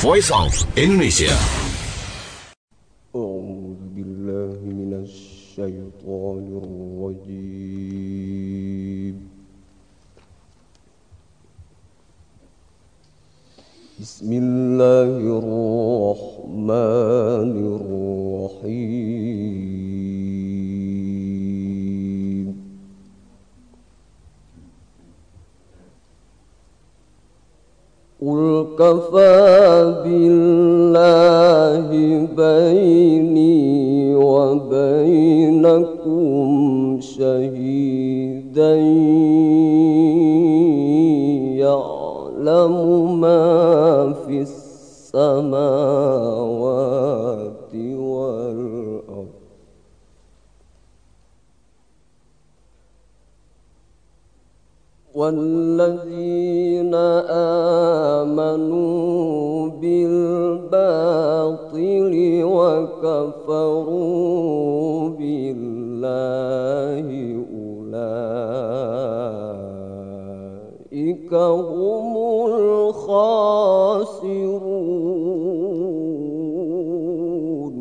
Voice of Indonesia. أعوذ بالله من الشيطان الرجيم. بسم الله الرحمن الرحيم. قل كفى بالله بيني وبينكم شهيدا يعلم ما في السماوات والأرض والذين آمنوا بالباطل وكفروا بالله أولئك هم الخاسرون.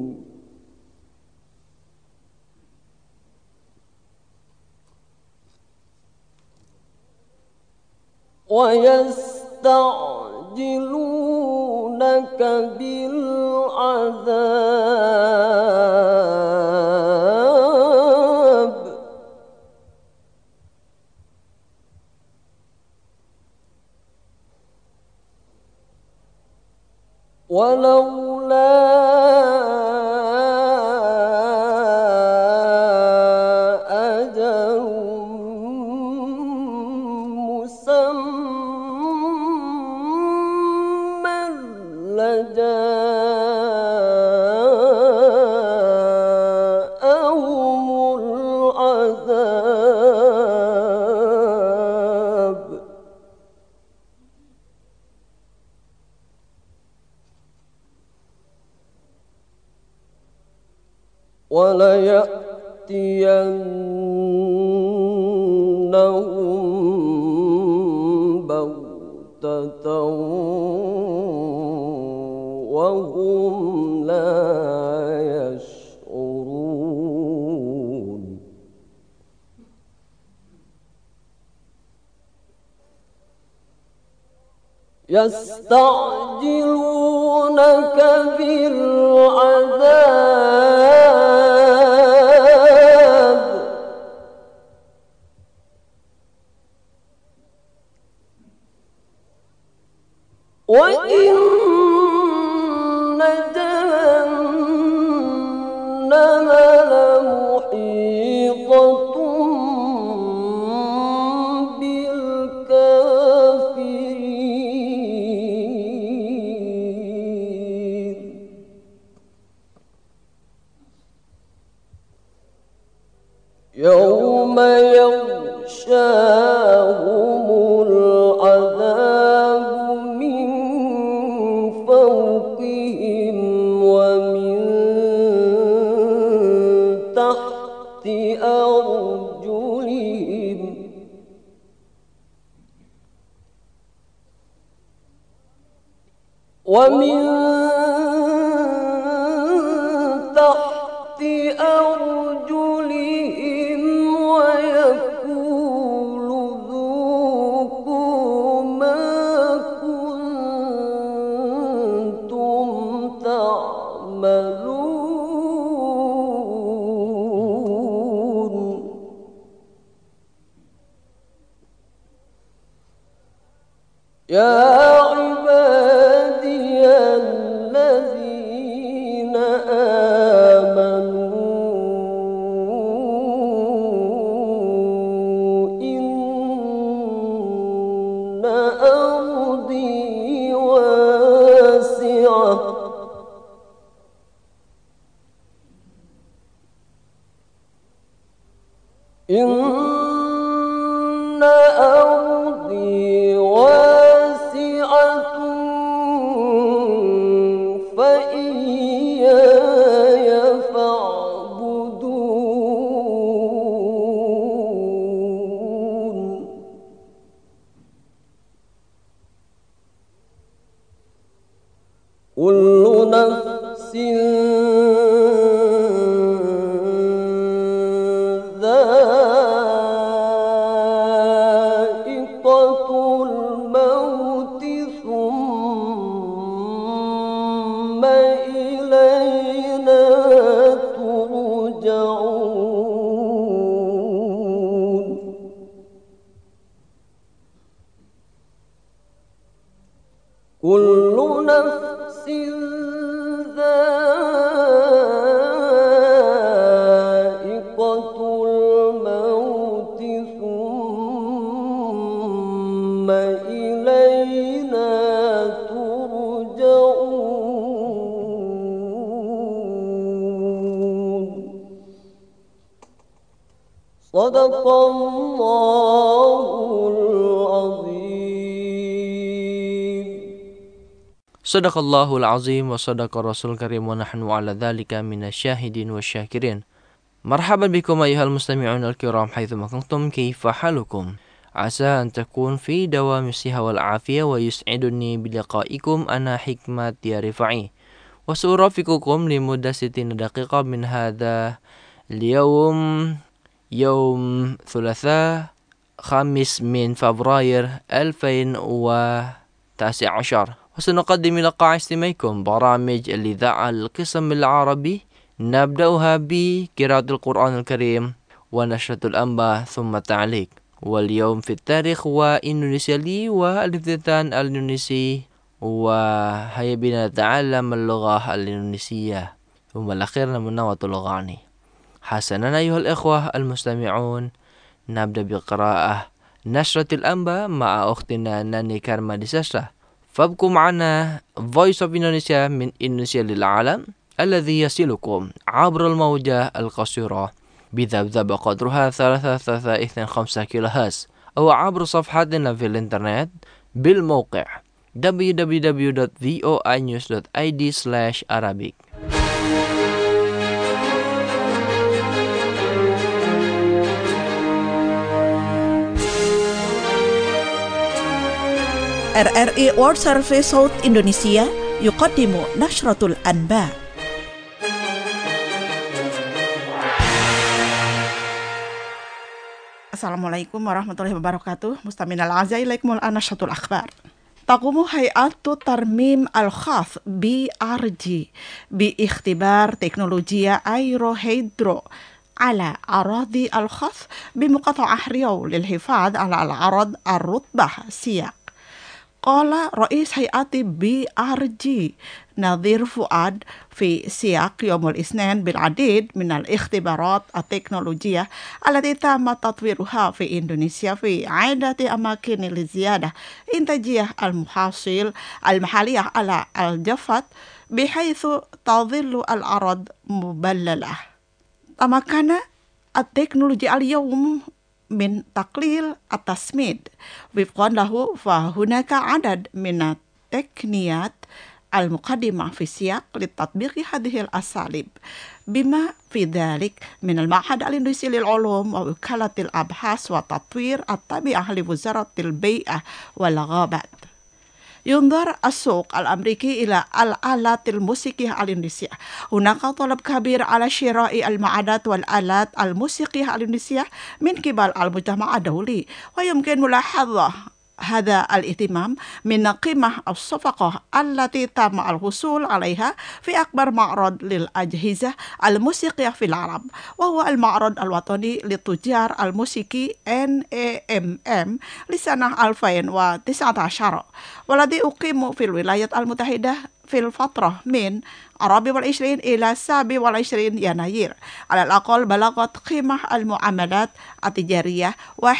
ويستعجلونك بالعذاب ولولا أجل مسمى لجاءهم العذاب وليأتينهم بغتة وهم لا يشعرون. يستعجلونك بالعذاب وإن جهنم لمحيطة بالكافرين. يوم يغشاهم العذاب من فوقهم ومن تحت أرجلهم ويقول ذوقوا ما كنتم تعملون. يا عبادي الذين آمنوا إن أرضي واسعة إن أرضي واسعة فإياي فاعبدون. كل نفس ذائقة الموت ثم إلينا ترجعون كل نفس ذائقة الموت ثم إلينا ترجعون صدق الله العظيم. Sadaqallahul azim wa sadaqa rasul karim wa nahnu ala dhalika minasyahidin wa syakirin. Marhaban bikum ayyuhal mustami'un al-kiram haitsu ma kuntum, kaifa halukum? Asa an takun fi dawami siha wal afiyah wa yus'iduni biliqa'ikum ana hikmat ya rifa'i. Wa surafiqukum limudah 60 daqiqah min hadha al-yawm yawm thulatha khamis min Februari 2019. وسنقدم لقاء استماعكم برامج الإذاعة القسم العربي نبدأها بقراءة القرآن الكريم ونشرة الأنباء ثم التعليق واليوم في التاريخ وإندونيسيا لي والافتتان الإندونيسي وهيا بنا نتعلم اللغة الإندونيسية ثم الأخير منوة اللغاني. حسنا أيها الإخوة المستمعون، نبدأ بقراءة نشرة الأنباء مع أختنا ناني كارما ديساسا. فابقوا معنا Voice of Indonesia من إندونيسيا للعالم الذي يصلكم عبر الموجة القصيرة بذبذب قدرها 3.25 كيلو هرتز أو عبر صفحتنا في الإنترنت بالموقع www.voinews.id/Arabic. RRI World Service South Indonesia يقدم نشرة الأنباء. Assalamualaikum warahmatullahi wabarakatuh. Mustaminal azai laikmul anashatul akhbar. تقوم هيئة ترميم الخاص BRG باختبار تكنولوجيا أيروهيدرو على أراضي الخاص بمقاطعة ريو للحفاظ على الأرض الرطبة سياق. قال رئيس هيئة BRG نظير فؤاد في سياق يوم الاثنين بالعديد من الاختبارات التكنولوجية التي تم تطويرها في إندونيسيا في عدة أماكن لزيادة إنتاجية المحاصيل المحلية على الجفت بحيث تظل الأرض مبللة. تمكن التكنولوجيا اليوم من تقليل التسميد. وفقا له فهناك عدد من التقنيات المقدمة في سياق لتطبيق هذه الأساليب، بما في ذلك من المعهد الإندونيسي للعلوم ووكالة الأبحاث والتطوير التابعة لوزارة البيئة والغابات. ينظر السوق الأمريكي إلى الآلات الموسيقية الإندونيسية. هناك طلب كبير على شراء المعدات والآلات الموسيقية الإندونيسية من قبل المجتمع الدولي، ويمكن ملاحظة هذا الاهتمام من قيمة الصفقة التي تم الحصول عليها في أكبر معرض للأجهزة الموسيقية في العالم، وهو المعرض الوطني للتجار الموسيقي NAMM لسنة 2019، والذي أقيم في الولايات المتحدة في الفترة من 24 إلى 27 يناير. على الأقل بلغت قيمة المعاملات التجارية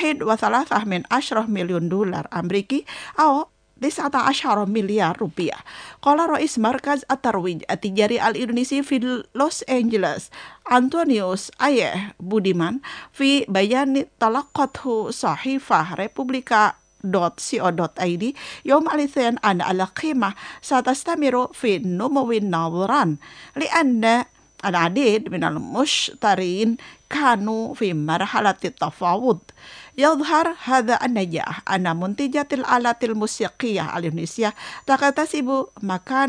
1.3 مليون دولار أمريكي أو 19 مليار روبيا. قال رئيس مركز الترويج التجاري الإندونيسي في لوس أنجلوس أنطونيوس أيه بوديمان في بيان تلقته صحيفة ريبوبليكا .co.id يوم الاثنين أن القيمة ستستمر في نمو نظرا لأن العديد من المشترين كانوا في مرحلة التفاوض. يظهر هذا النجاح أن منتجات الآلات الموسيقية الإندونيسية تكتسب مكانة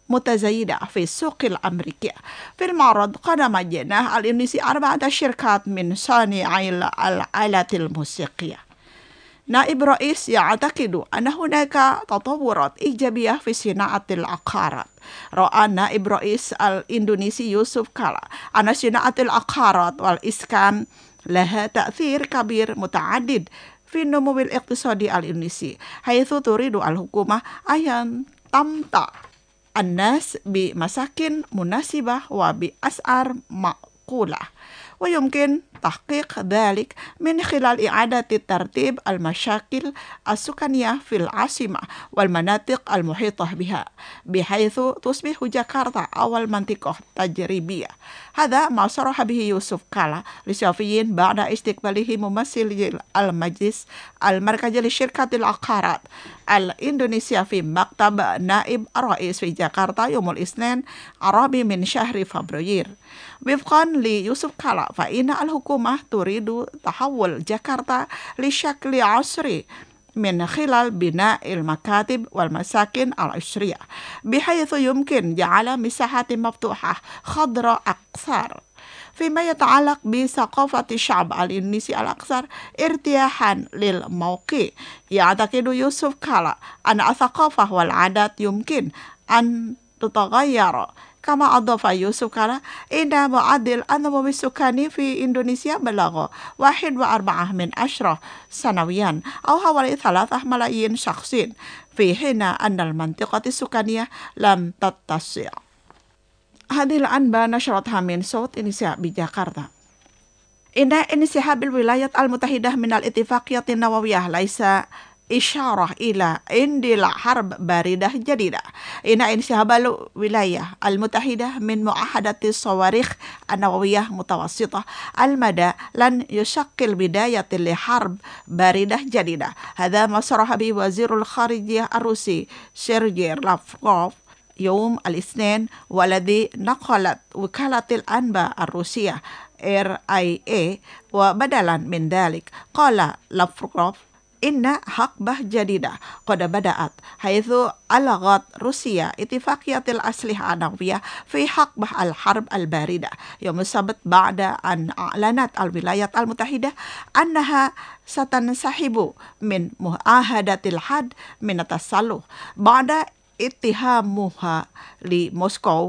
متزايدة في السوق الأمريكية. في المعرض قدم الجناح الإندونيسي 4 شركات من صانعي الآلات الموسيقية. نائب رئيس يعتقد أن هناك تطورات إيجابية في صناعة العقارات. رأى نائب رئيس الإندونيسي يوسف كالا أن صناعة العقارات والإسكان لها تأثير كبير متعدد في النمو الاقتصادي الإندونيسي، حيث تريد الحكومة أن تمتع الناس بمساكن مناسبة وبأسعار معقولة، ويمكن تحقيق ذلك من خلال إعادة ترتيب المشاكل السكانية في العاصمة والمناطق المحيطة بها، بحيث تصبح جاكرتا أول منطقة تجريبية. هذا ما صرح به يوسف كالا للصحفيين بعد استقباله ممثل المجلس المركزي لشركة العقارات الإندونيسية في مكتب نائب الرئيس في جاكرتا يوم الاثنين الرابع من شهر فبراير. وفقا ليوسف كالا فإن الحكومة تريد تحول جاكرتا لشكل عصري من خلال بناء المكاتب والمساكن العشرية، بحيث يمكن جعل مساحات مفتوحة خضراء أكثر. فيما يتعلق بثقافة الشعب الإندونيسي الأكثر ارتياحا للموقع، يعتقد يوسف كالا أن الثقافة والعادات يمكن أن تتغير. كما أضاف يوسف كالا إن معدل النمو السكاني في إندونيسيا بلغ 1.4 سنويا أو حوالي 3 ملايين شخص، في حين أن المنطقة السكانية لم تتسع. هذه الأنباء نشرتها من صوت إندونيسيا بجاكرتا. إن انسحاب الولايات المتحدة من الاتفاقية النووية ليس إشارة إلى اندلاع حرب باردة جديدة. إن انسحاب الولايات المتحدة من معاهدة الصواريخ النووية متوسطة المدى لن يشكل بداية لحرب باردة جديدة. هذا ما صرح به وزير الخارجية الروسي سيرجي لافروف يوم الاثنين، والذي نقلت وكالة الأنباء الروسية RIA. وبدلا من ذلك قال لافروف إن حقبة جديدة قد بدأت، حيث ألغت روسيا اتفاقية الأسلحة النووية في حقبة الحرب الباردة يوم السبت، بعد أن أعلنت الولايات المتحدة أنها ستنسحب من معاهدة الحد من التسلح بعد اتهامها لموسكو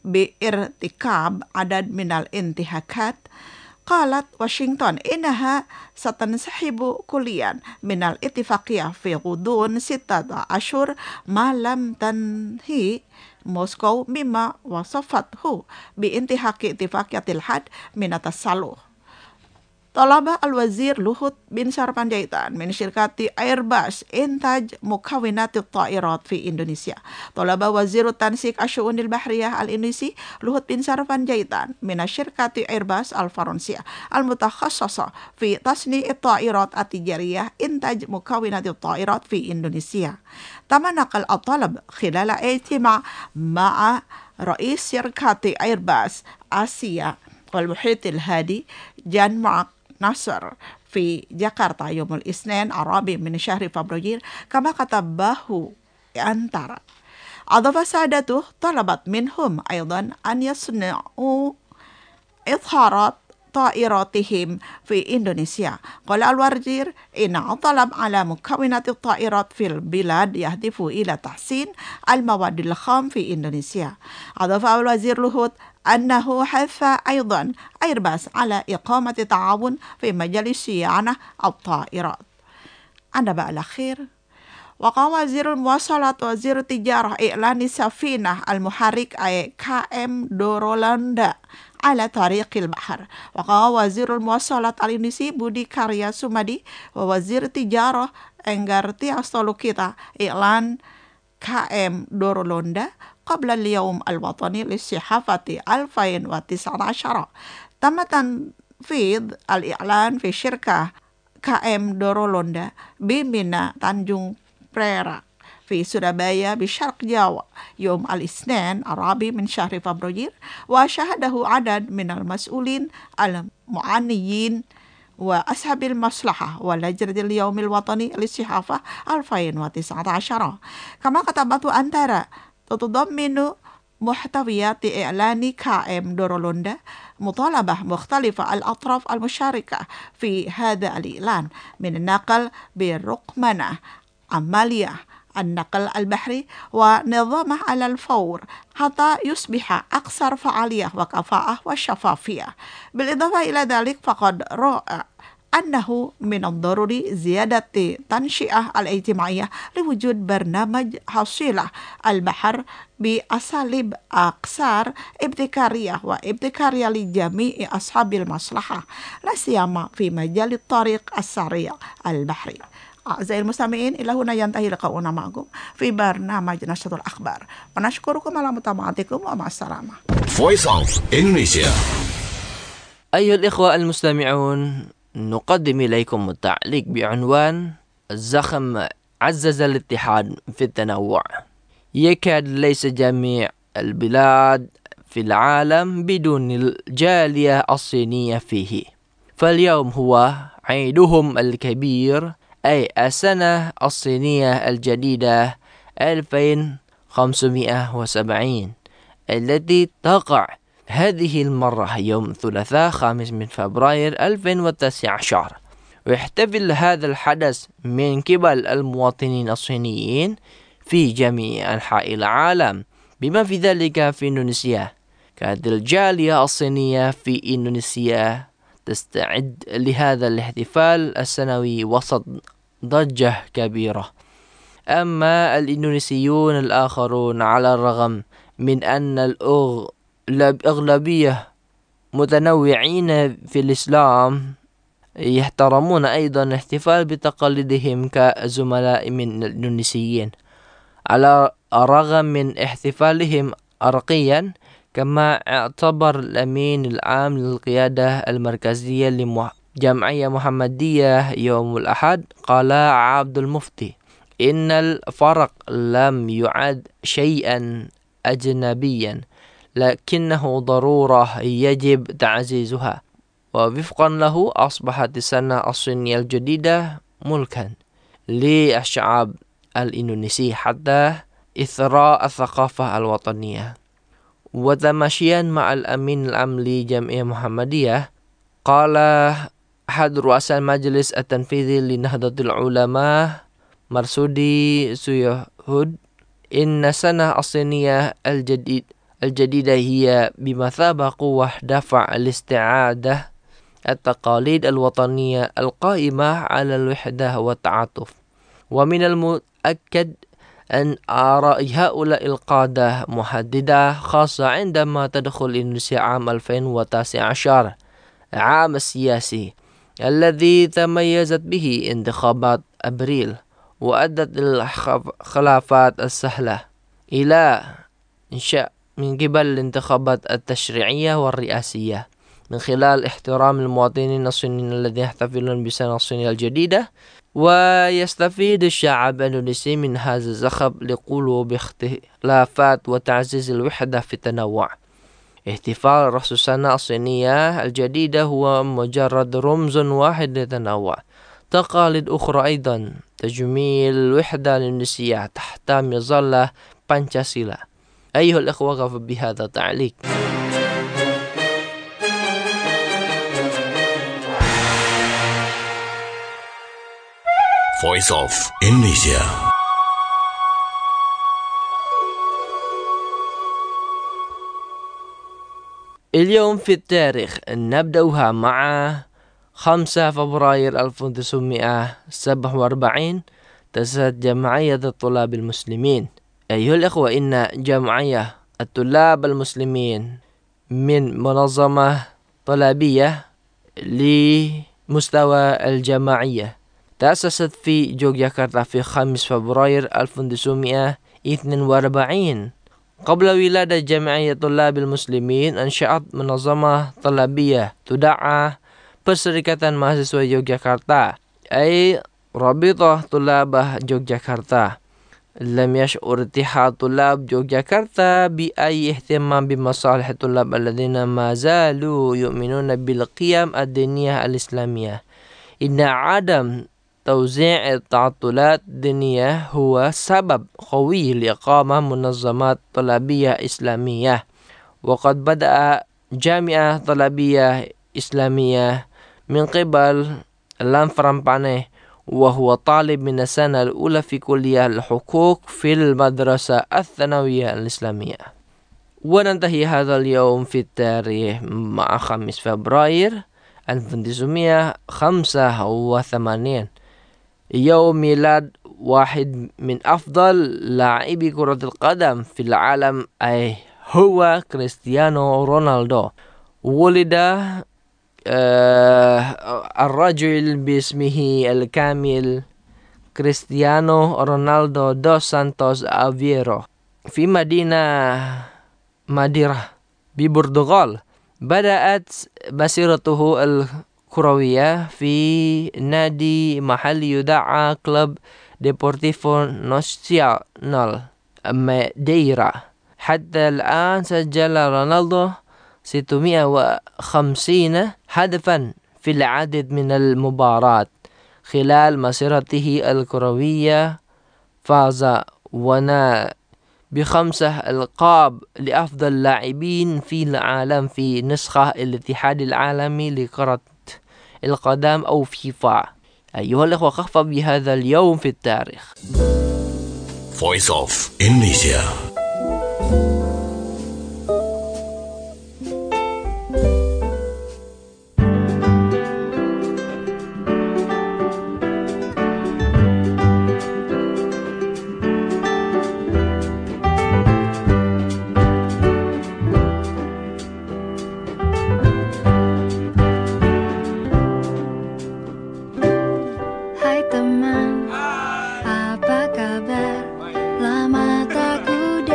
بارتكاب عدد من الانتهاكات. قالت واشنطن إنها ستنسحب كليا من الاتفاقية في غضون 6 أشهر ما لم تنهي موسكو مما وصفته بانتهاك اتفاقية الحد من التسلح. طلب الوزير لوهوت بنشار بانجaitan من شركة ايرباص إنتاج مكونات الطائرات في إندونيسيا. طلب وزير التنسيق الشؤون البحرية الإندونيسي لوهوت بنشار بانجaitan من شركة ايرباص الفرنسية المتخصصة في تصنيع الطائرات التجارية إنتاج مكونات الطائرات في إندونيسيا. تم نقل الطلب خلال اجتماع مع رئيس شركة ايرباص آسيا والمحيط الهادي جان مارك ناصر في جاكرتا يوم الاثنين الرابع من شهر فبراير، كما كتبه أنتارا. أضاف سادته طلبت منهم أيضا أن يصنعوا إظهارات طائراتهم في إندونيسيا. قال الوزير إن الطلب على مكونات الطائرات في البلاد يهدف إلى تحسين المواد الخام في إندونيسيا. أضاف الوزير لوهوت أنه حث أيضا ايرباص على إقامة تعاون في مجال صيانة الطائرات. النبأ الأخير. وقام وزير المواصلات وزير التجارة إعلان سفينة المحرك KM Dorolanda على طريق البحر. وقام وزير المواصلات الإندونيسي بودي كاريا سومادي ووزير التجارة Enggarti Astolukita إعلان KM Dorolanda قبل اليوم الوطني للصحافة 2019. تم تنفيذ الإعلان في شركة KM Dorolanda بميناء تانجung Perak في سورابايا بشرق جاوا يوم الاثنين الرابع من شهر فبراير، وشاهده عدد من المسؤولين المعنيين وأصحاب المصلحة ولجنة اليوم الوطني للصحافة 2019. كما كتبت أنتارا تتضمن محتويات إعلان KM دورولوندا مطالبة مختلفة الأطراف المشاركة في هذا الإعلان من النقل بالرقمنة عملية النقل البحري ونظامه على الفور حتى يصبح أكثر فعالية وكفاءة وشفافية. بالإضافة إلى ذلك فقد رأى أنه من الضروري زيادة التنشئة الاجتماعية لوجود برنامج حصيلة البحر بأساليب أكثر ابتكارية لجميع أصحاب المصلحة لا سيما في مجال الطريق السريع البحري. أعزائي المستمعين، إلى هنا ينتهي لقاؤنا معكم في برنامج نشرة الأخبار. ونشكركم على متابعتكم ومع السلامة. Voice of Indonesia. أيها الإخوة المستمعون، نقدم إليكم التعليق بعنوان الزخم عزز الاتحاد في التنوع. يكاد ليس جميع البلاد في العالم بدون الجالية الصينية فيه، فاليوم هو عيدهم الكبير، أي السنة الصينية الجديدة 2570 التي تقع هذه المرة يوم ثلاثاء 5 من فبراير 2019. ويحتفل هذا الحدث من قبل المواطنين الصينيين في جميع أنحاء العالم، بما في ذلك في إندونيسيا. كانت الجالية الصينية في إندونيسيا تستعد لهذا الاحتفال السنوي وسط ضجة كبيرة. أما الإندونيسيون الآخرون، على الرغم من أن الأغلبية متنوعين في الإسلام، يحترمون أيضا الاحتفال بتقاليدهم كزملاء من الإندونيسيين، على الرغم من احتفالهم عرقيا. كما اعتبر الأمين العام للقيادة المركزية لجمعية محمدية يوم الأحد، قال عبد المفتي إن الفرق لم يعد شيئا أجنبيا، لكنه ضرورة يجب تعزيزها. ووفقا له أصبحت السنة الصينية الجديدة ملكا للشعب الإندونيسي حتى إثراء الثقافة الوطنية. وتماشيا مع الأمين العام لجمعية محمدية، قال أحد رؤساء المجلس التنفيذي لنهضة العلماء مرسودي سيهود إن السنة الصينية الجديدة هي بمثابة قوة دفع لاستعادة التقاليد الوطنية القائمة على الوحدة والتعاطف. ومن المؤكد أن آراء هؤلاء القادة محددة، خاصة عندما تدخل إندونيسيا عام 2019، عام السياسي الذي تميزت به انتخابات أبريل، وأدت الخلافات السهلة إلى إنشاء من قبل الانتخابات التشريعية والرئاسية من خلال احترام المواطنين الصينيين الذين يحتفلون بالسنة الصينية الجديدة. ويستفيد الشعب الإندونيسي من هذا الزخم لقلوب اختلافات وتعزيز الوحدة في التنوع. احتفال رأس السنة الصينية الجديدة هو مجرد رمز واحد للتنوع. تقاليد أخرى أيضا تجميل الوحدة الإندونيسية تحت مظلة بانشاسيلا. أيها الأخوة، بهذا التعليق. Voice of Indonesia. اليوم في التاريخ نبدأها مع 5 فبراير 1947 تأسست جمعية الطلاب المسلمين. أيها الأخوة، إن جمعية الطلاب المسلمين من منظمة طلابية لمستوى الجماعية، تأسست في يوغياكرتا في 5 فبراير 1942. قبل ولادة جمعية طلاب المسلمين، أنشأت منظمة طلابية تدعى Perserikatan Mahasiswa Yogyakarta، أي رابطة طلاب يوغياكرتا. لم يشعر اتحاد طلاب يوغياكرتا بأي اهتمام بمصالح الطلاب الذين ما زالوا يؤمنون بالقيم الدينية الإسلامية. إن عدم توزيع التعطلات الدينية هو سبب قوي لإقامة منظمات طلابية إسلامية. وقد بدأ جامعة طلابية إسلامية من قبل لام فرامباني، وهو طالب من السنة الأولى في كلية الحقوق في المدرسة الثانوية الإسلامية. وننتهي هذا اليوم في التاريخ مع 5 فبراير 1985، يوم ميلاد واحد من أفضل لاعبي كرة القدم في العالم، أي هو كريستيانو رونالدو. ولد الرجل باسمه الكامل كريستيانو رونالدو دوس سانتوس أفييرو في مدينة ماديرا ببرتغال. بدأت مسيرته الكروية في نادي محلي يدعى كلوب ديبورتيفو ناسيونال ماديرا. حتى الآن سجل رونالدو 650 هدفا في العديد من المباريات خلال مسيرته الكروية. فاز ب5 ألقاب لأفضل لاعبين في العالم في نسخة الاتحاد العالمي لكرة القدم أو فيفا. أيها الأخوة، كفى بهذا اليوم في التاريخ. Voice of Indonesia. Hai teman, apa kabar? Lama tak ku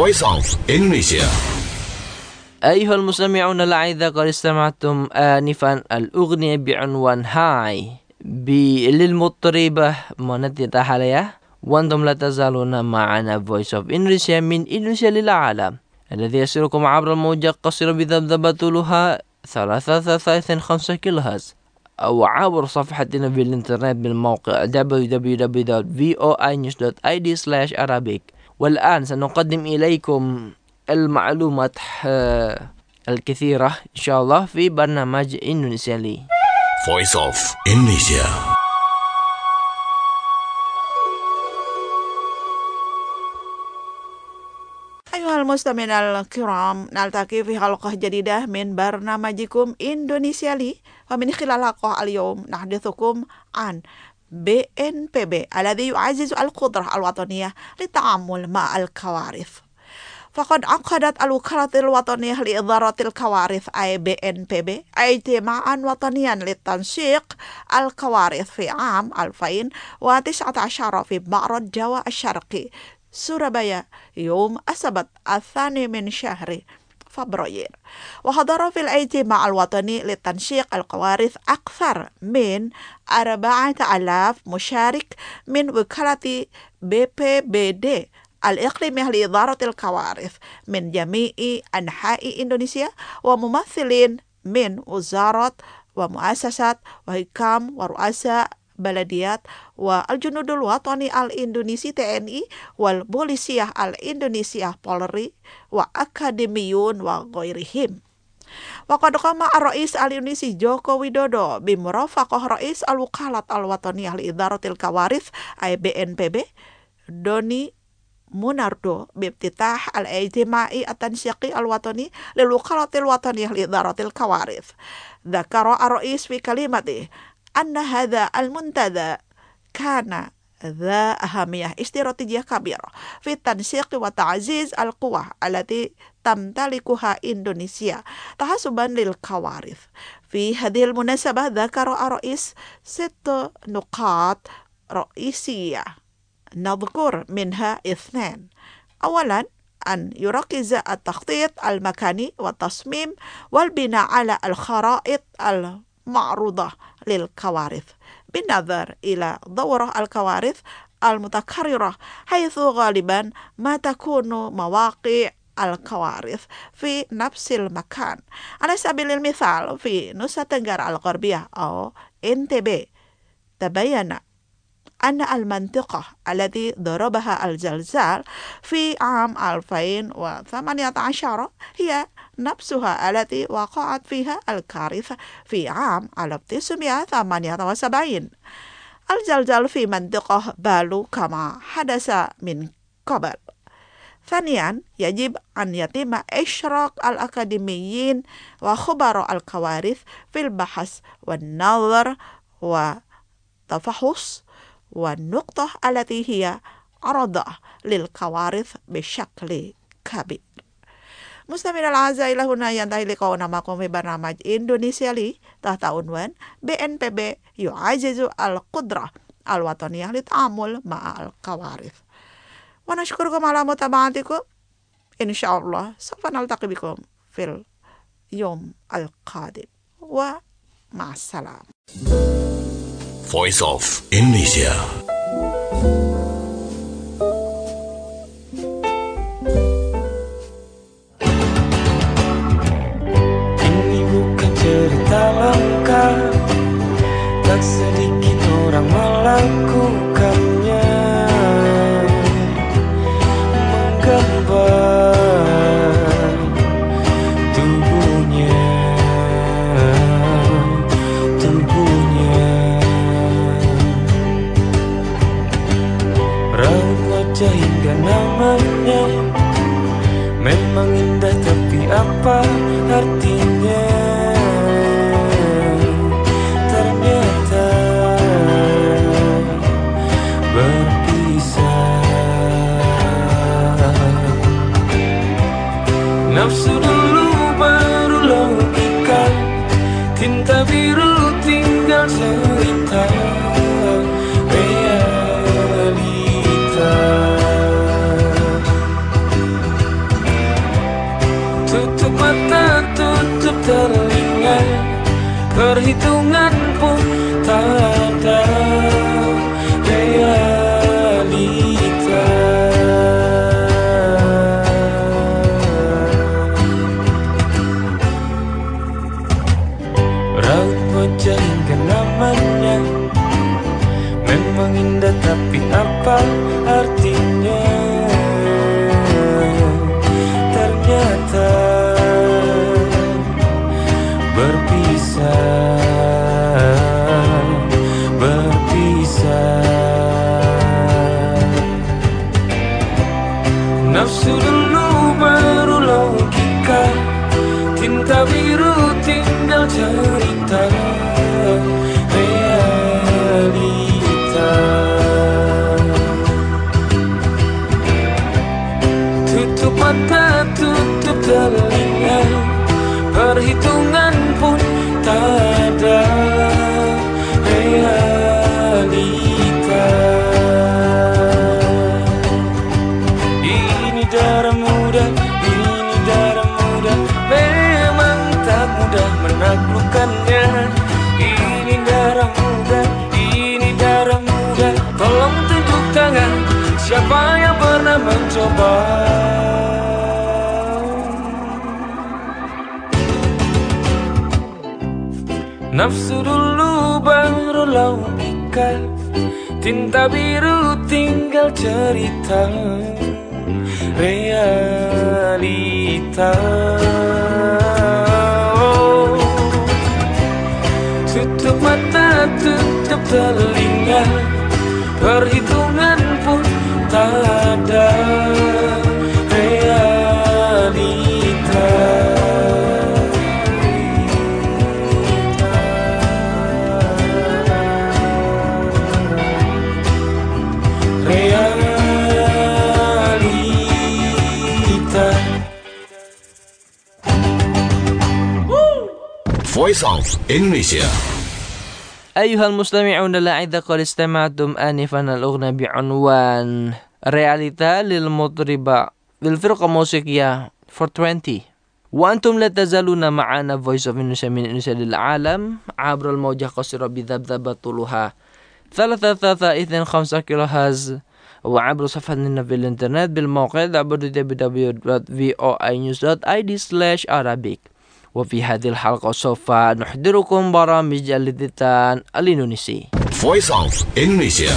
Voice of Indonesia. أيها المستمعون الأعزاء، قد استمعتم آنفا الأغنية بعنوان هاي للمطربة منى حالية. وأنتم لا تزالون معنا Voice of Indonesia من إندونيسيا للعالم، الذي يصلكم عبر الموجة القصيرة بذبذبة طولها 3.5 كيلوهرتز، أو عبر صفحتنا في الإنترنت بالموقع www.voinews.id/Arabic. والآن سنقدم إليكم المعلومات الكثيرة إن شاء الله في برنامج إندونيسيا لي. Voice of Indonesia. أيها المستمعين الكرام، نلتقي في حلقة جديدة من برنامجكم إندونيسيا لي، ومن خلال حلقة اليوم نحدثكم عن BNPB الذي يعزز القدرة الوطنية للتعامل مع الكوارث. فقد عقدت الوكالة الوطنية لإدارة الكوارث أي BNPB اجتماعا وطنيا لتنسيق الكوارث في عام 2019 في معرض جاوا الشرقي سورابايا يوم السبت 2 من شهر فبراير. وحضر في الاجتماع الوطني لتنسيق الكوارث أكثر من 4,000 مشارك من وكالة BPBD الإقليمية لإدارة الكوارث من جميع أنحاء إندونيسيا، وممثلين من وزارات ومؤسسات وحكام ورؤساء بلديات والجنود الوطني الإندونيسي TNI والبوليسية الإندونيسية Polri وأكاديميون وغيرهم. وقد قام الرئيس الإندونيسي جوكو ويدودو بمرافقة رئيس الوكالة الوطنية لإدارة الكوارث أي BNPB دوني موناردو بافتتاح الاجتماع التنسيقي الوطني للوكالة الوطنية لإدارة الكوارث. ذكر الرئيس في كلمته أن هذا المنتدى كان ذا أهمية استراتيجية كبيرة في التنسيق وتعزيز القوى التي تمتلكها إندونيسيا تحسبا للكوارث. في هذه المناسبة ذكر الرئيس 6 نقاط رئيسية، نذكر منها 2. أولا، أن يركز التخطيط المكاني والتصميم والبناء على الخرائط المعروضة للكوارث بالنظر إلى دور الكوارث المتكررة، حيث غالبا ما تكون مواقع الكوارث في نفس المكان. على سبيل المثال في نوسا تنغرا الغربية أو NTB تبين أن المنطقة التي ضربها الزلزال في عام 2018 هي نفسها التي وقعت فيها الكارثة في عام 1978. الزلزال في منطقة بالو كما حدث من قبل. ثانيا، يجب أن يتم إشراك الأكاديميين وخبراء الكوارث في البحث والنظر والتفحص والنقطة التي هي عرضة للكوارث بشكل كبير. مستمعينا الأعزاء، إلى هنا ينتهي لقاؤنا معكم في برنامج إندونيسيا لي تحت عنوان BNPB يعزز القدرة الوطنية للتعامل مع الكوارث. ونشكركم على متابعتكم. إن شاء الله سوف نلتقي بكم في اليوم القادم، ومع السلامة. Voice of Indonesia. Ini bukan cerita lengkap, tak sedikit orang melakukannya, menggambar tubuhnya. Raut wajah hingga namanya memang indah, tapi apa artinya? Ternyata berpisah. Nafsu dulu baru logika, tinta biru tinggal cerita. Tutup mata, tutup telinga, perhitungan pun tak ada realita. Raut wajah hingga namanya memang indah, tapi apa artinya? Ternyata berpisah. Nafsu dulu baru logika, tinta biru tinggal cerita realita. Tutup mata, tutup telinga, perhitungan pun tak ada realita. Ini darah muda, ini darah muda, memang tak mudah menaklukkannya. Ini darah muda, ini darah muda, tolong tunjuk tangan siapa yang pernah mencoba. Nafsu dulu baru logika, tinta biru tinggal cerita realita. Oh. Tutup mata, tutup telinga, perhitungan pun tak ada realita. Voice of Indonesia. أيها المستمعون الأعزاء، قد استمعتم آنفا الأغنية بعنوان رياليتا للمطربة للفرقة الموسيقية 420. وأنتم لا تزالون معنا Voice of Indonesia من إنdonesia للعالم عبر الموجة قصيرة بذبذبة طولها 3.5 كيلو هرتز، وعبر صفحتنا في الإنترنت بالموقع www.voinews.id/Arabic. وفي هذه الحلقة سوف نحضركم برامج اللذيذ الإندونيسي. Voice of Indonesia.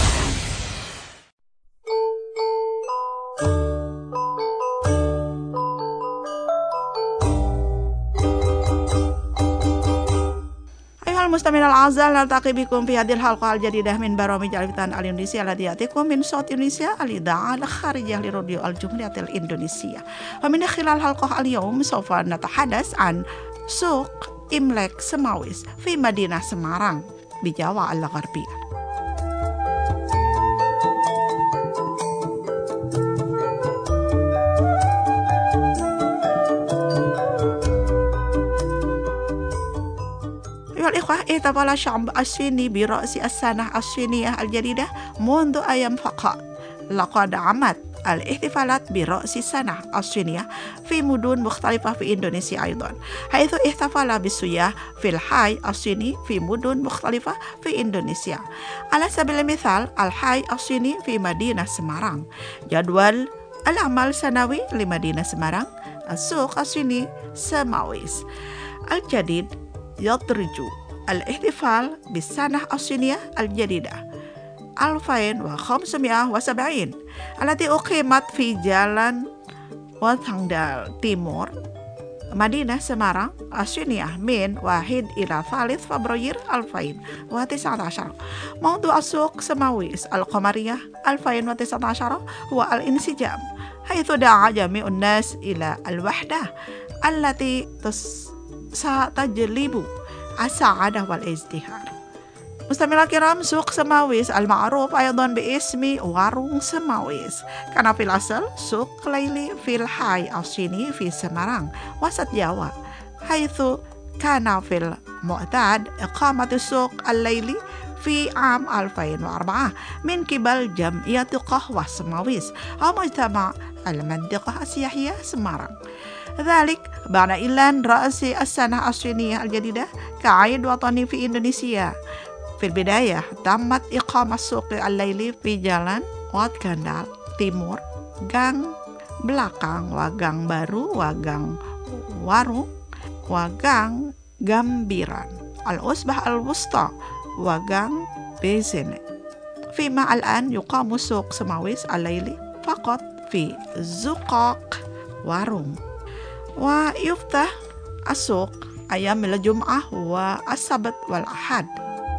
المستمعين الأعزاء، نلتقي بكم في هذه الحلقة الجديدة من برامج اللذيذ الإندونيسية التي يأتيكم من صوت إندونيسيا الإذاعة الخارجية لراديو الجمهورية الإندونيسية. ومن خلال الحلقة اليوم سوف نتحدث عن سوق إملك سماويس في مدينة سمارang بجاوا الغربية. الإخوة، احتفل الشعب الصيني برأس السنة الصينية الجديدة منذ أيام فقط. لقد عمت الاحتفالات برأس السنة الصينية في مدن مختلفة في إندونيسيا أيضا، حيث احتفل بالسياح في الحي الصيني في مدن مختلفة في إندونيسيا. على سبيل المثال الحي الصيني في مدينة سمارang. جدول الأعمال السنوي لمدينة سمارang. السوق الصيني سماويس الجديد يدرج الاحتفال بالسنة الصينية الجديدة 2570 التي أقيمت في جالان وتانغدال تيمور مدينة سمارang الصينية من 1 إلى 3 فبراير 2019. موضوع السوق سماويس القمرية 2019 هو الانسجام، حيث دعا جميع الناس إلى الوحدة التي ستجلب السعادة والازدهار. مستمعينا الكرام، سوق سماويس المعروف أيضا باسم وارung سماويس كان في الأصل سوق ليلي في الحي الصيني في سمارang وسط جاوا، حيث كان في المعتاد إقامة السوق الليلي في عام 2004 من قبل جمعية قهوة سماويس أو مجتمع المنطقة السياحية سمارang. ذلك بعد إعلان رأس السنة الصينية الجديدة كعيد وطني في إندونيسيا. في البداية تمت إقامة سوق الليلي في Jalan Wat Gandal Timur, Gang Belakang, Wagang Baru, Wagang Warung, Wagang Gambiran, Al-Usbah Al-Wusta, Wagang Bezene. فيما الآن يقام سوق سماويس الليلي فقط في زقاق Warung. ويفتح السوق أيام الجمعة والسبت والأحد.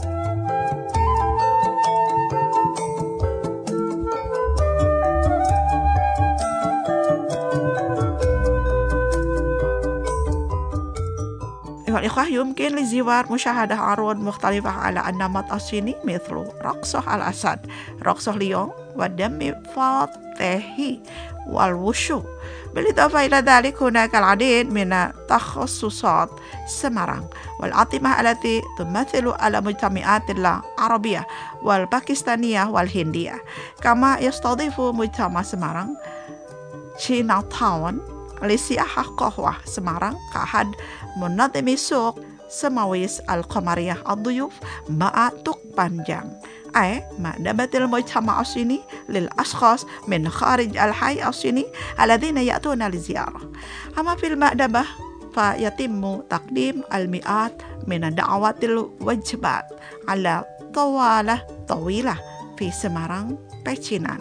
الإخوة يمكن للزوار مشاهدة عروض مختلفة على النمط الصيني مثل رقصة الأسد، رقصة ليون، ودم فاتحي والوشو. بالإضافة إلى ذلك هناك العديد من تخصصات سمارang والأطعمة التي تمثل المجتمعات العربية والباكستانية والهندية. كما يستضيف مجتمع سمارang Chinatown لسياحة قهوة سمارang كأحد منظمي سوق سماويس القمرية الضيوف مع طوق panjang أي مأدبة المجتمع الصيني للأشخاص من خارج الحي الصيني الذين يأتون للزيارة. أما في المأدبة فيتم تقديم المئات من الدعوات الوجبات على طوالة طويلة في سمارang pecinan.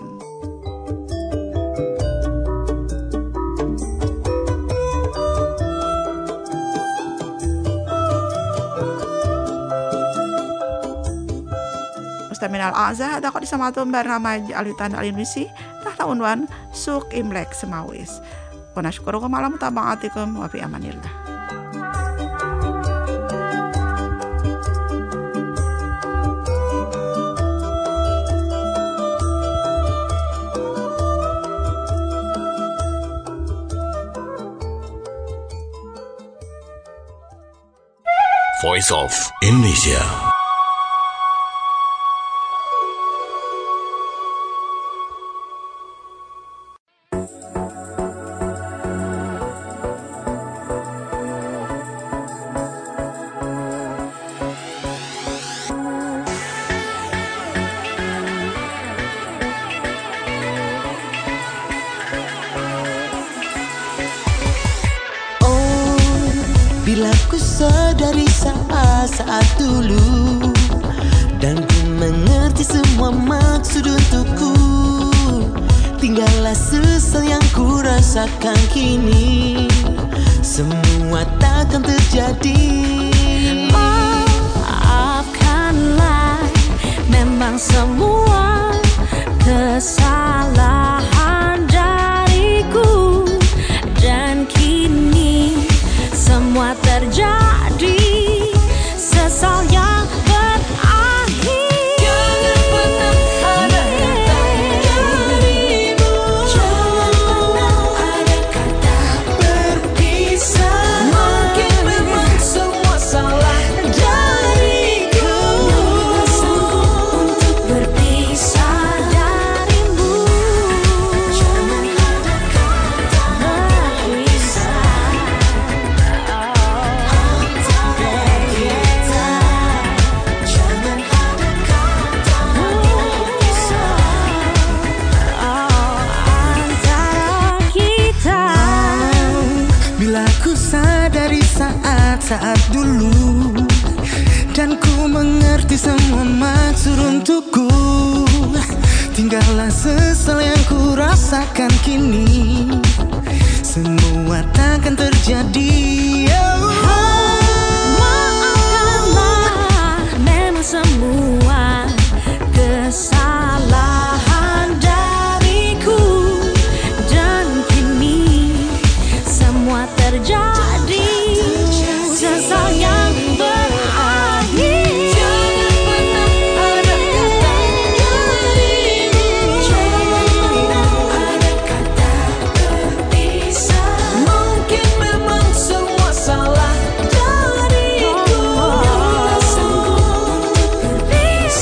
مستمعينا الأعزاء، هذا قد سمعتم برنامج الوطن الإندونيسي تحت عنوان سوق إملاك سماويس، ونشكركم على متابعتكم وفي أمان الله. Voice of Indonesia. Bila ku sadari saat dulu dan ku mengerti semua maksud untukku, tinggallah sesal yang ku rasakan kini, semua takkan terjadi. Maafkanlah, memang semua kesalahan dariku, dan kini semua terjadi, sesal yang berakhir. Jangan pernah ada kata darimu, Jangan pernah ada kata berpisah. mungkin memang semua salah Dariku tak sanggup untuk berpisah darimu. Jangan ada kata berpisah antara kita. Jangan ada kata berpisah Antara kita. Bila ku sadari saat-saat dulu dan ku mengerti semua maksud untukku, tinggallah sesal yang ku rasakan kini, semua takkan terjadi. Maafkanlah, memang semua kesalahan dariku, dan kini semua terjadi, sesal yang berakhir. Jangan pernah ada kata darimu, Jangan pernah ada kata berpisah. mungkin memang semua salah dariku, Tak sanggup untuk berpisah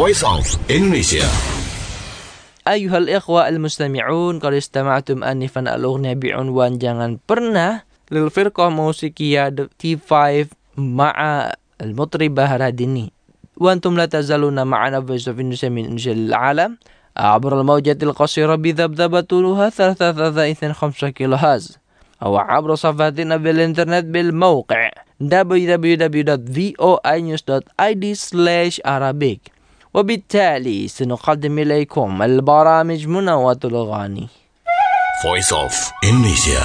Voice of Indonesia. أيها الإخوة المستمعون قد استمعتم آنفا الأغنية بعنوان Jangan Pernah للفرقة موسيقية T5 مع المطربة هراديني. وأنتم لا تزالون معنا Voice of Indonesia من إنجيل العالم عبر الموجات القصيرة بذبذبة طولها 3.5 كيلو هرتز أو عبر صفحتنا بالإنترنت بالموقع www.voinews.id/Arabic. وبالتالي سنقدم إليكم البرامج منوعة الأغاني. Voice of Indonesia.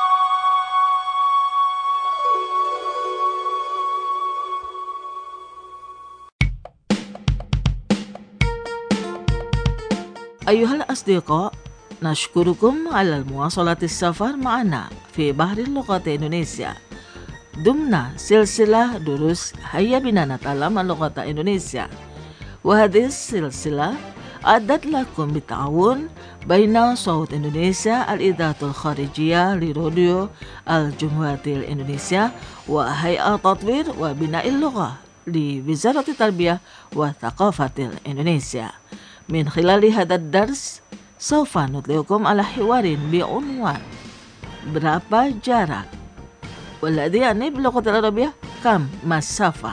أيها الأصدقاء، نشكركم على المواصلة السفر معنا في بحر اللغة الإندونيسية ضمن سلسلة دروس هيا بنا نتعلم اللغة الإندونيسية. وهذه السلسلة أعدت لكم بالتعاون بين صوت إندونيسيا الإذاعة الخارجية لراديو الجمهورية الإندونيسية وهيئة تطوير وبناء اللغة لوزارة التربية والثقافة الإندونيسية. من خلال هذا الدرس سوف نطلعكم على حوار بعنوان berapa jarak والذي يعني باللغة العربية كم مسافة.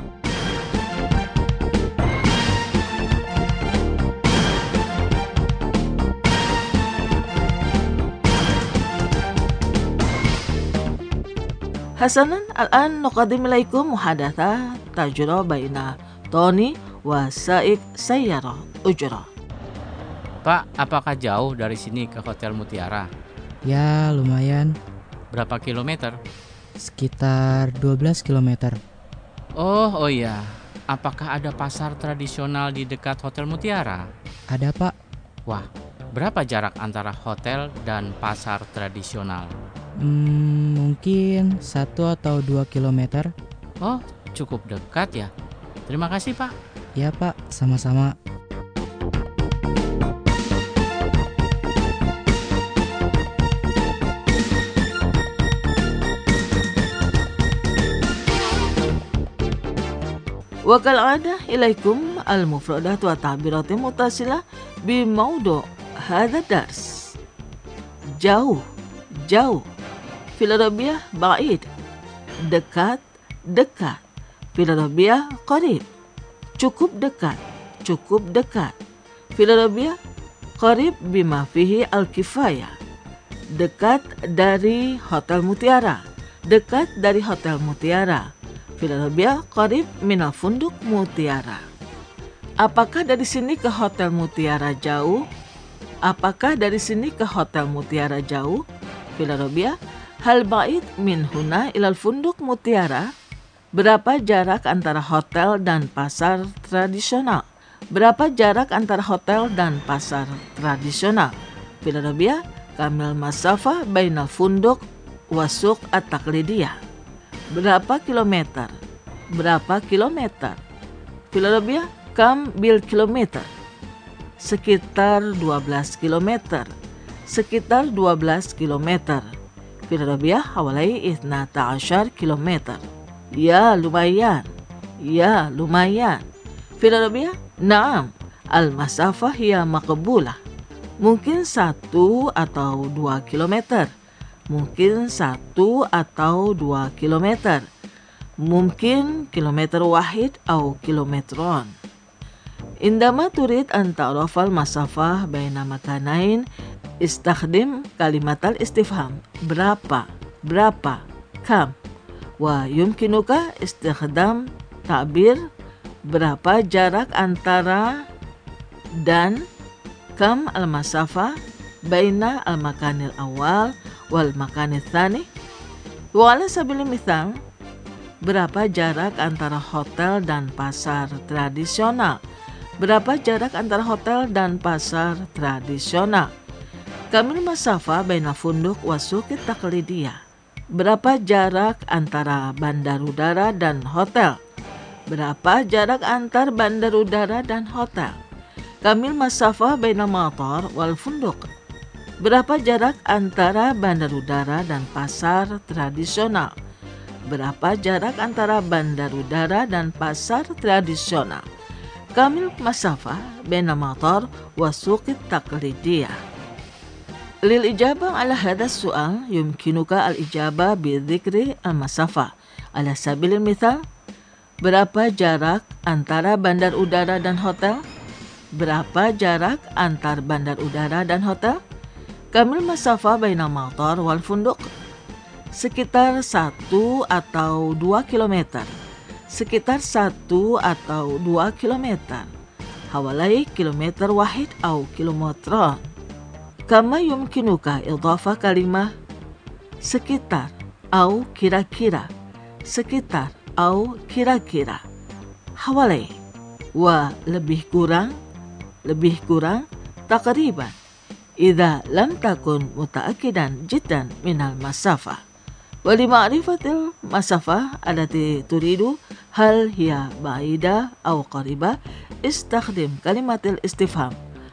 حسنا، الآن نقدم إليكم محادثة تجرى بين توني وسائق سيارة أجرة. Pak, apakah jauh dari sini ke Hotel Mutiara? Ya, lumayan. Berapa kilometer? Sekitar 12 kilometer. Oh iya. Apakah ada pasar tradisional di dekat Hotel Mutiara? Ada, Pak. Wah, berapa jarak antara hotel dan pasar tradisional? Mungkin 1 atau 2 kilometer. Oh, cukup dekat ya. Terima kasih, Pak. Ya, Pak. Sama-sama. وكالعادة إليكم المفردات والتعبيرات المتصلة بموضوع هذا الدرس. jauh في العربية بعيد، dekat في العربية قريب، cukup dekat في العربية قريب بما فيه الكفاية. dekat dari Hotel Mutiara Filarbia qarib minal funduk Mutiara. Apakah dari sini ke Hotel Mutiara jauh? Filarbia hal ba'id min huna ilal funduk Mutiara. Berapa jarak antara hotel dan pasar tradisional? Filarbia kamil masafa bainal funduk wasuk at-taqlidiyah. Berapa kilometer? Filarbia kam bil kilometer. Sekitar 12 kilometer. Filarbia hawalai 12 kilometer. Ya lumayan. Filarbia naam al-masafah hiya maqbulah. Mungkin 1 atau 2 kilometer. Mungkin kilometer wahid atau kilometron. Indama turid an ta'rafal masafah baina makanain istakhdim kalimatal istifham. Berapa, kam. Wa yumkinuka istikhdam ta'bir berapa jarak antara dan kam al-masafah baina al-makanil awal wal makanil tsani. Wa ala sabil mithal, berapa jarak antara hotel dan pasar tradisional? Kamil masafa baina funduk wa suqit taqlidiyah. Berapa jarak antara bandar udara dan hotel? Kamil masafa baina matar wal funduk. Berapa jarak antara bandar udara dan pasar tradisional? كم المسافة بين المطار والسوق التقليدية؟ للإجابة على هذا السؤال يمكنك الإجابة بذكر المسافة. على سبيل المثال, berapa jarak antara bandar udara dan hotel? Berapa jarak antar bandar udara dan hotel? Kam المسافة بين المطار والفندق? Sekitar 1 atau 2 kilometer. Sekitar 1 atau 2 kilometer. حوالي كيلومتر واحد أو كيلومتران. كما يمكنك إضافة كلمة sekitar أو kira-kira. Sekitar أو kira-kira. حوالي ولebih kurang تقريبا إذا لم تكن متأكدا جدا من المسافة. ولمعرفة المسافة التي تريد هل هي بعيدة أو قريبة استخدم كلمة الاستفهام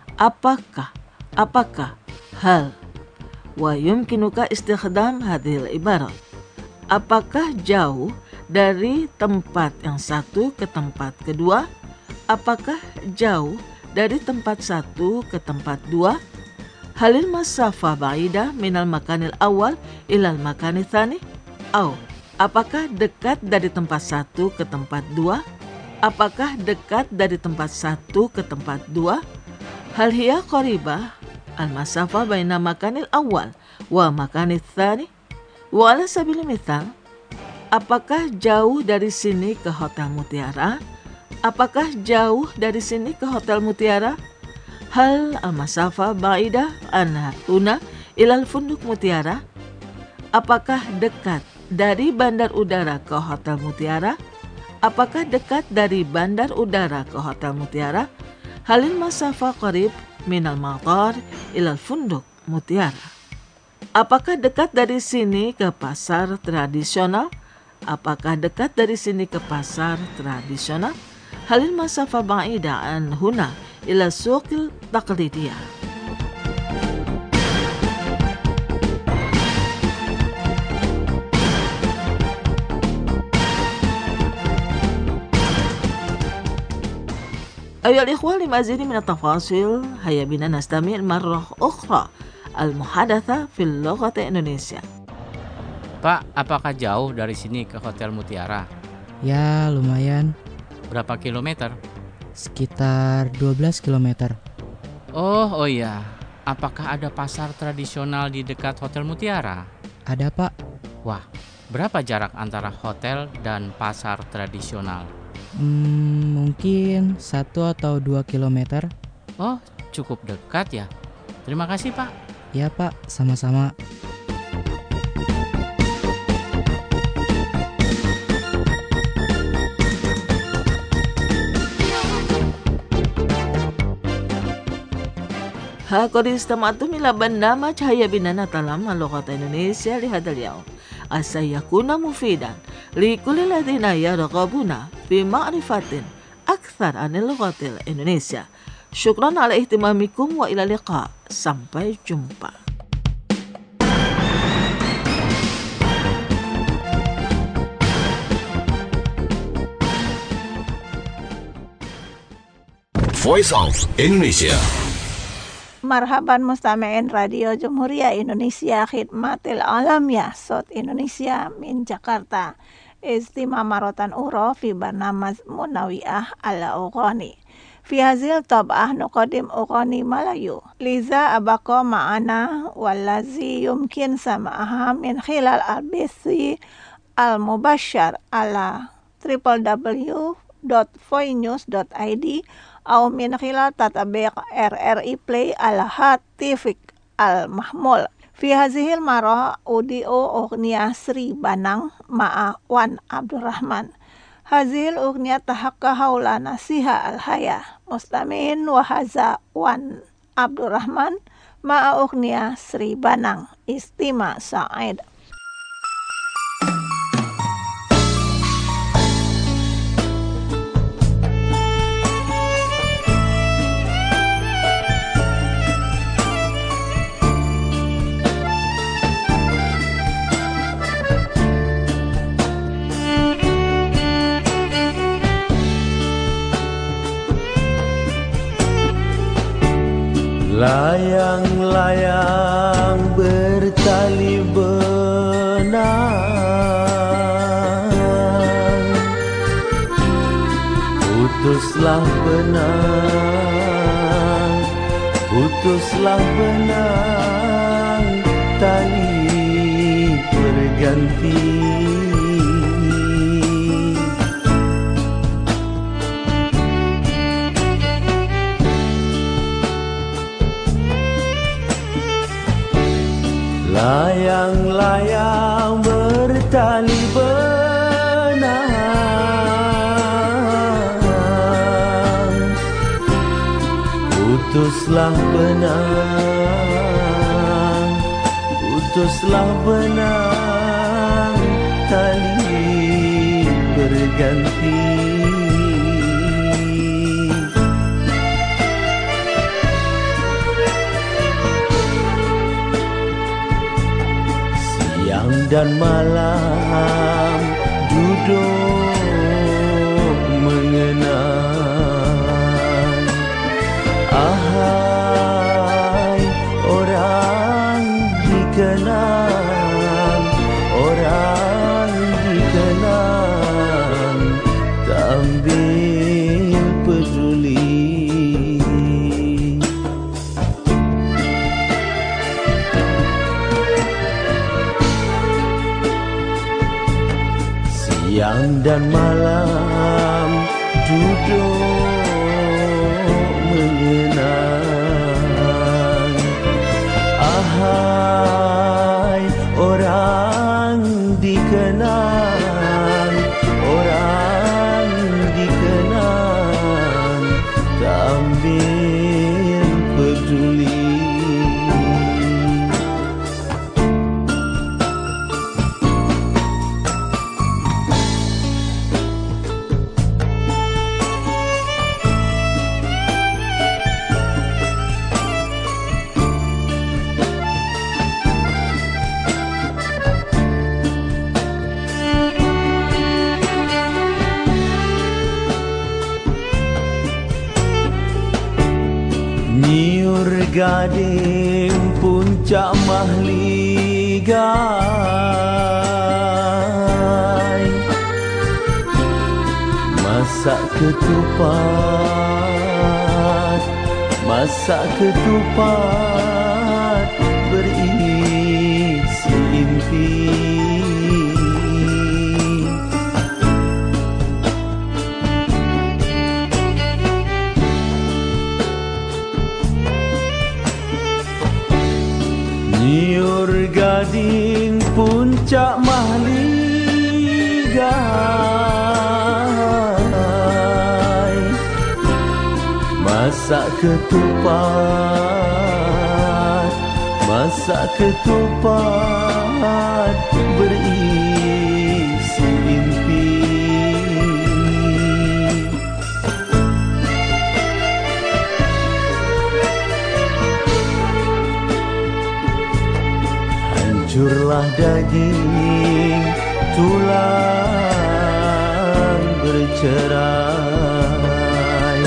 apakah هل. ويمكنك استخدام هذه العبارة apakah jauh dari tempat yang satu ke tempat kedua? Apakah jauh dari tempat satu ke tempat dua? هل المسافة بعيدة من المكان الأول إلى المكان الثاني؟ أو apakah dekat dari tempat satu ke tempat dua? Apakah dekat dari tempat satu ke tempat dua? هل هي قريبة المسافة بين مكان الأول ومكان الثاني؟ وعلى سبيل المثال, apakah jauh dari sini ke Hotel Mutiara? Apakah jauh dari sini ke Hotel Mutiara? هل المسافة بعيدة هنا إلى الفندق مutiara? Apakah dekat dari bandar udara ke Hotel Mutiara? Apakah dekat dari bandar udara ke Hotel Mutiara? هل المسافة قريب من المطار إلى الفندق مutiara? Apakah dekat dari sini ke pasar tradisional? Apakah dekat dari sini ke pasar tradisional? هل المسافة بعيدة عن هنا إلى السوق التقليدية؟ أيها الإخوة, لمزيد من التفاصيل هيا بنا نستمع مرة أخرى المحادثة في اللغة الإندونيسية. Pak, apakah jauh dari sini ke Hotel Mutiara? Ya, lumayan. Berapa kilometer? Sekitar 12 kilometer. Oh iya, apakah ada pasar tradisional di dekat Hotel Mutiara? Ada, Pak. Wah, berapa jarak antara hotel dan pasar tradisional? Mungkin 1 atau 2 kilometer. Oh, cukup dekat ya. Terima kasih, Pak. Ya, Pak, sama-sama. قد استمعتم إلى برنامج هيا بنا نتعلم اللغة الإندونيسية لهذا اليوم. سيكون مفيدا لكل الذين يرغبون في معرفة أكثر عن اللغة الإندونيسية. شكرا على اهتمامكم وإلى اللقاء. Sampai jumpa. Voice of Indonesia. Marhaban mustami'in Radio Jumhuriyah Indonesia Khidmatil Alamiyah Sot Indonesia min Jakarta. Istimama rotan uro fi barnamaj Munawiyah ala ughani. Fi hazil tab'ah nuqadim ughani Malayu. Liza abako ma'ana wallazi yumkin sama'aha min khilal al-bithi al-mubashar ala www.voinews.id أو من خلال تطبيق RRI Play على هاتفك المحمول. في هذه المرة أوديو أغنية سري بانang مع وان عبد الرحمن. هذه الأغنية تحكى حول نصيحة الحياة. مستمعين, وهذا وان عبد الرحمن مع أغنية سري بانang. استماع سعيد. Layang-layang bertali benang, putuslah benang, putuslah benang, tali berganti. Layang-layang bertali benang, putuslah benang, putuslah benang, tali berganti. Dan malam duduk mengenang, ahai orang dikenang, orang dikenang, tak ambil peduli. Siang dan malam duduk mengenang, ahai orang dikenang, orang dikenang, tak ambil peduli. Nyiur gading puncak mahligai, masak ketupat, masak ketupat berisi impi. Nyiur gading puncak mahligai, masak ketupat, masak ketupat berisi impi. Hancurlah daging, tulang bercerai,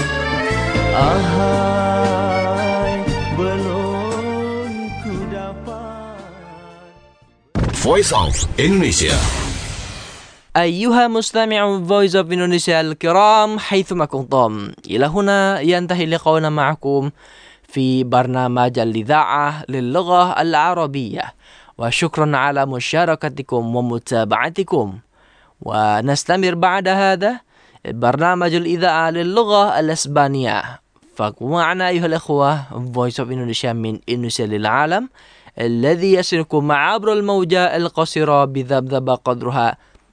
ahai belum ku dapat. Voice of Indonesia. أيها مستمع Voice of Indonesia الكرام حيثما كنتم، إلى هنا ينتهي لقاؤنا معكم في برنامج الإذاعة للغة العربية، وشكرا على مشاركتكم ومتابعتكم. ونستمر بعد هذا برنامج الإذاعة للغة الإسبانية. فمعنا أيها الأخوة Voice of Indonesia من إندونيسيا للعالم، الذي يصلكم عبر الموجة القصيرة بذبذبة قدرها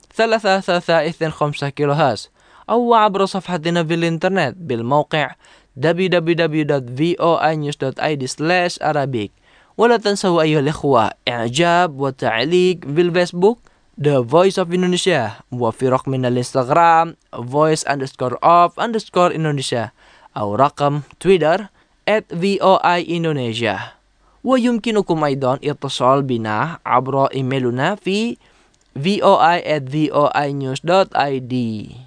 3.5 كيلو هرتز، أو عبر صفحتنا في الإنترنت بالموقع www.voinews.id/arabic. ولا تنسوا أيها الإخوة إعجاب وتعليق في الفيسبوك The Voice of Indonesia، وفي رقمنا الانستغرام voice_of_Indonesia، أو رقم تويتر @voiindonesia. ويمكنكم أيضا اتصال بنا عبر إيميلنا في voi@voinews.id.